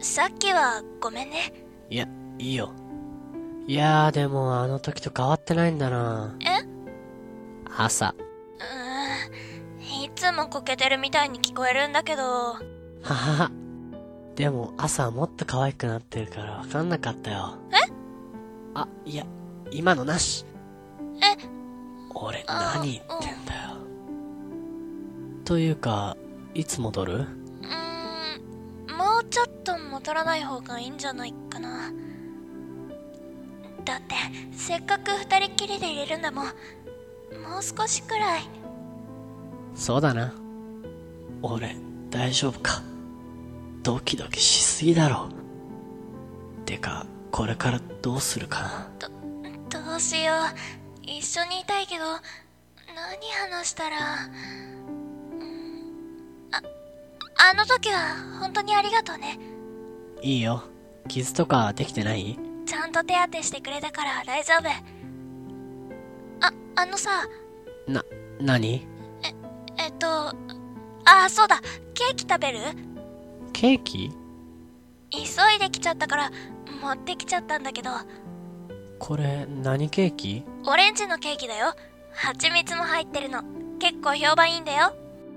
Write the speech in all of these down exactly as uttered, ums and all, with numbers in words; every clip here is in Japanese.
さっきはごめんね。 いや、いいよ。いやーでもあの時と変わってないんだな。 え？ 朝。 うーん、いつもこけてるみたいに聞こえるんだけど。 ははは。でも朝はもっと可愛くなってるからわかんなかったよ。 え？ あ、いや、今のなし。 え？ 俺何言ってんだよ。というか、いつ戻る？ うーん、もうちょっと戻らない方がいいんじゃないかな。だってせっかく二人っきりでいれるんだもん。もう少しくらい。 そうだな。俺大丈夫か？ドキドキしすぎだろ。てかこれからどうするかな。 ど、どうしよう。一緒にいたいけど何話したら。あ、あの時は本当にありがとうね。 いいよ。傷とかできてない？ ちゃんと手当てしてくれたから大丈夫。あ、あのさ。 な、何？ え、えっと、あ、そうだ。ケーキ食べる？ ケーキ？ 急いで来ちゃったから持ってきちゃったんだけど。 これ何ケーキ？ オレンジのケーキだよ。蜂蜜も入ってるの。結構評判いいんだよ。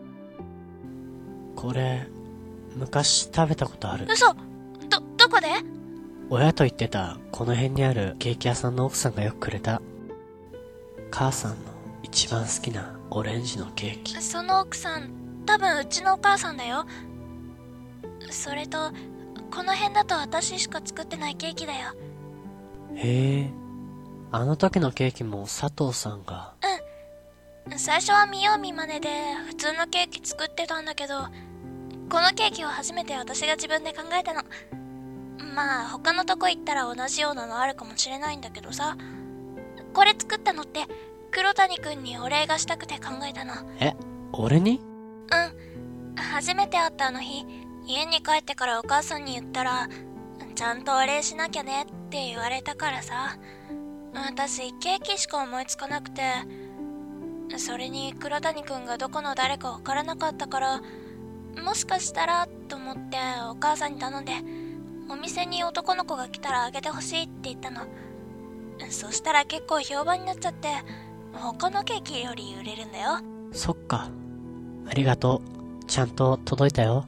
これ昔食べたことある。 嘘？ど、どこで？ 親と言ってたこの辺にあるケーキ屋さんの奥さんがよくくれた。母さんの一番好きなオレンジのケーキ。 その奥さん多分うちのお母さんだよ。それとこの辺だと私しか作ってないケーキだよ。 へえ、あの時のケーキも佐藤さんが。 うん、最初は見よう見まねで普通のケーキ作ってたんだけど、このケーキを初めて私が自分で考えたの。まあ他のとこ行ったら同じようなのあるかもしれないんだけどさ、これ作ったのって黒谷くんにお礼がしたくて考えたの。 え、俺に？ うん、初めて会ったあの日、家に帰ってからお母さんに言ったら、ちゃんとお礼しなきゃねって言われたからさ。私ケーキしか思いつかなくて、それに黒谷くんがどこの誰かわからなかったから、もしかしたらと思ってお母さんに頼んで、お店に男の子が来たらあげてほしいって言ったの。そしたら結構評判になっちゃって、他のケーキより売れるんだよ。 そっか、ありがとう。ちゃんと届いたよ。 うん、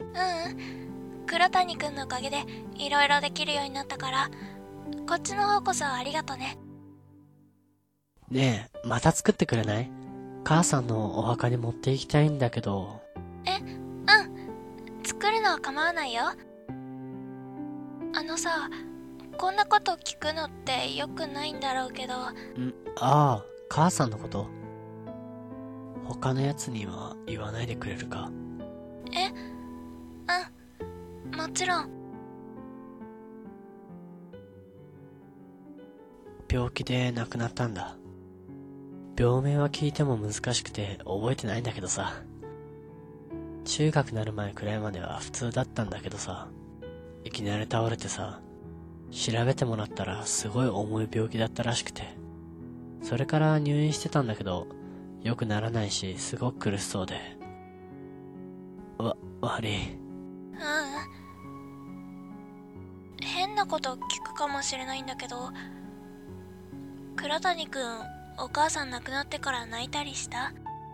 黒谷くんのおかげでいろいろできるようになったから、こっちの方こそありがとね。 ねえ、また作ってくれない？母さんのお墓に持って行きたいんだけど。 え、うん、作るのは構わないよ。あのさ、こんなこと聞くのって良くないんだろうけど。ん、 ああ、母さんのこと？他のやつには言わないでくれるか？ え、うん、もちろん。 病気で亡くなったんだ。病名は聞いても難しくて覚えてないんだけどさ。中学になる前くらいまでは普通だったんだけどさ、いきなり倒れてさ、調べてもらったらすごい重い病気だったらしくて、それから入院してたんだけど、良くならないしすごく苦しそうで。わ、悪い。 うん、変なこと聞くかもしれないんだけど、黒谷くんお母さん亡くなってから泣いたりした？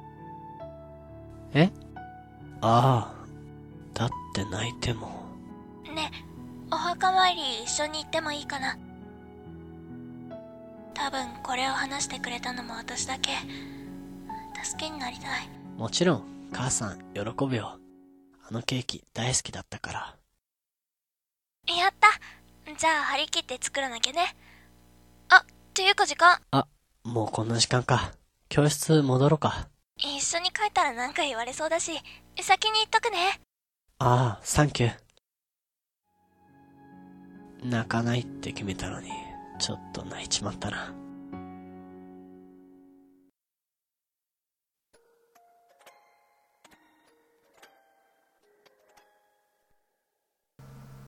え？ああ、だって泣いても。 ね、お墓参り一緒に行ってもいいかな。多分これを話してくれたのも私だけ。助けになりたい。 もちろん母さん喜ぶよ。あのケーキ大好きだったから。 やった。じゃあ張り切って作らなきゃね。あ、っていうか時間。 あ、もうこんな時間か。教室戻ろうか。 一緒に帰ったら何か言われそうだし、先に言っとくね。 ああ、サンキュー。泣かないって決めたのに、ちょっと泣いちまったな。